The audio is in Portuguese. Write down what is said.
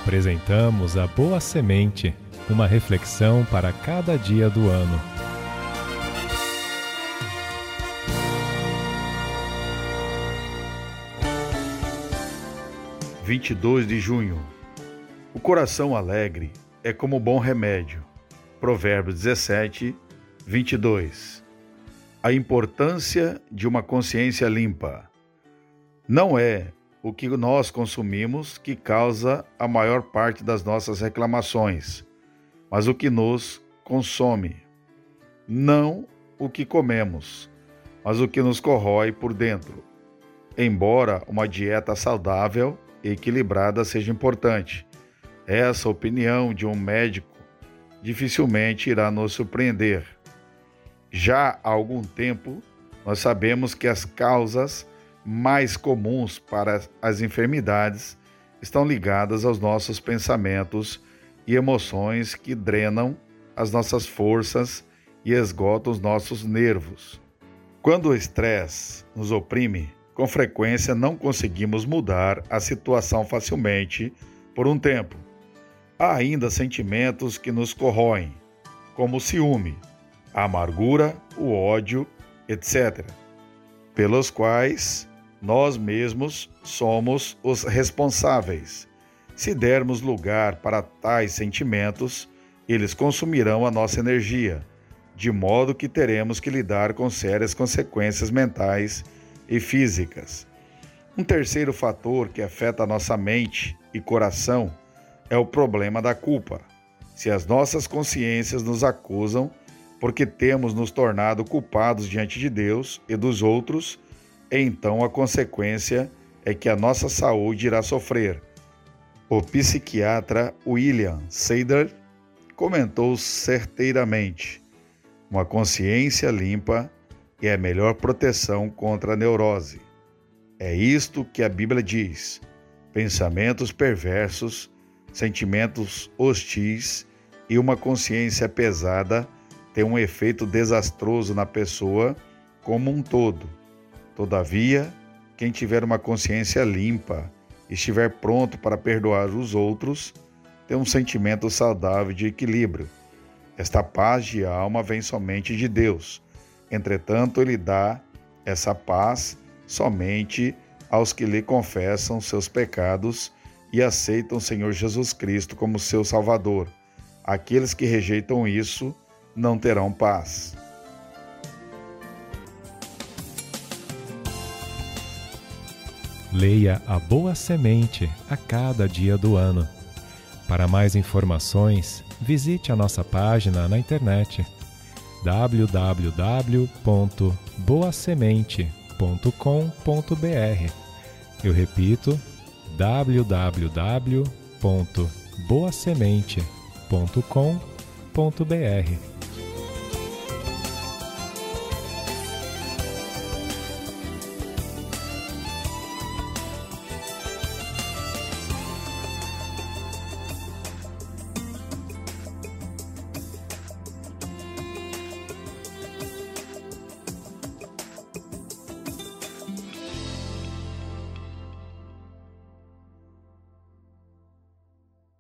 Apresentamos a Boa Semente, uma reflexão para cada dia do ano. – 22 de junho. O coração alegre é como bom remédio. Provérbios 17, 22. A importância de uma consciência limpa. Não é o que nós consumimos que causa a maior parte das nossas reclamações, mas o que nos consome. Não o que comemos, mas o que nos corrói por dentro. Embora uma dieta saudável e equilibrada seja importante, essa opinião de um médico dificilmente irá nos surpreender. Já há algum tempo, nós sabemos que as causas mais comuns para as enfermidades estão ligadas aos nossos pensamentos e emoções que drenam as nossas forças e esgotam os nossos nervos. Quando o estresse nos oprime, com frequência não conseguimos mudar a situação facilmente por um tempo. Há ainda sentimentos que nos corroem, como o ciúme, a amargura, o ódio, etc., pelos quais nós mesmos somos os responsáveis. Se dermos lugar para tais sentimentos, eles consumirão a nossa energia, de modo que teremos que lidar com sérias consequências mentais e físicas. Um terceiro fator que afeta a nossa mente e coração é o problema da culpa. Se as nossas consciências nos acusam porque temos nos tornado culpados diante de Deus e dos outros, então a consequência é que a nossa saúde irá sofrer. O psiquiatra William Sadler comentou certeiramente: uma consciência limpa é a melhor proteção contra a neurose. É isto que a Bíblia diz: pensamentos perversos, sentimentos hostis e uma consciência pesada têm um efeito desastroso na pessoa como um todo. Todavia, quem tiver uma consciência limpa e estiver pronto para perdoar os outros, tem um sentimento saudável de equilíbrio. Esta paz de alma vem somente de Deus. Entretanto, Ele dá essa paz somente aos que lhe confessam seus pecados e aceitam o Senhor Jesus Cristo como seu Salvador. Aqueles que rejeitam isso não terão paz. Leia a Boa Semente a cada dia do ano. Para mais informações, visite a nossa página na internet www.boasemente.com.br. Eu repito, www.boasemente.com.br.